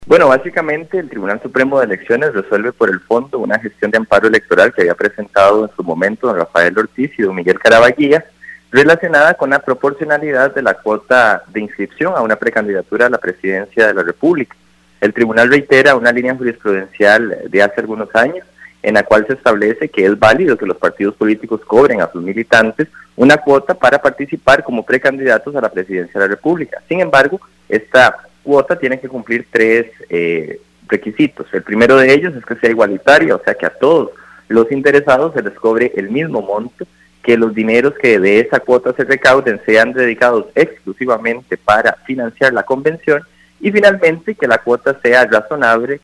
Bueno, básicamente el Tribunal Supremo de Elecciones resuelve por el fondo una gestión de amparo electoral que había presentado en su momento don Rafael Ortiz y don Miguel Carabaguía, relacionada con la proporcionalidad de la cuota de inscripción a una precandidatura a la presidencia de la República. El tribunal reitera una línea jurisprudencial de hace algunos años en la cual se establece que es válido que los partidos políticos cobren a sus militantes una cuota para participar como precandidatos a la presidencia de la República. Sin embargo, esta cuota tiene que cumplir tres requisitos. El primero de ellos es que sea igualitaria, o sea que a todos los interesados se les cobre el mismo monto, que los dineros que de esa cuota se recauden sean dedicados exclusivamente para financiar la convención y finalmente que la cuota sea razonable